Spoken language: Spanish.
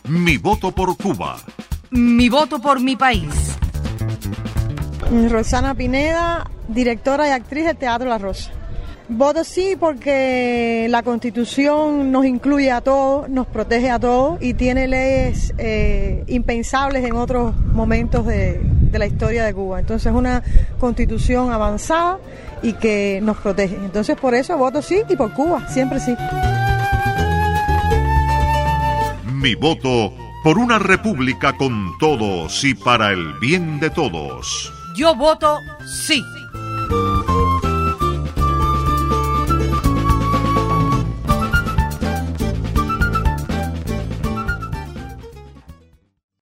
Mi voto por Cuba. Mi voto por mi país. Rosana Pineda, directora y actriz del Teatro La Rosa. Voto sí porque la Constitución nos incluye a todos, nos protege a todos y tiene leyes impensables en otros momentos de la historia de Cuba. Entonces es una Constitución avanzada y que nos protege. Entonces por eso voto sí y por Cuba, siempre sí. Mi voto por una república con todos y para el bien de todos. Yo voto sí.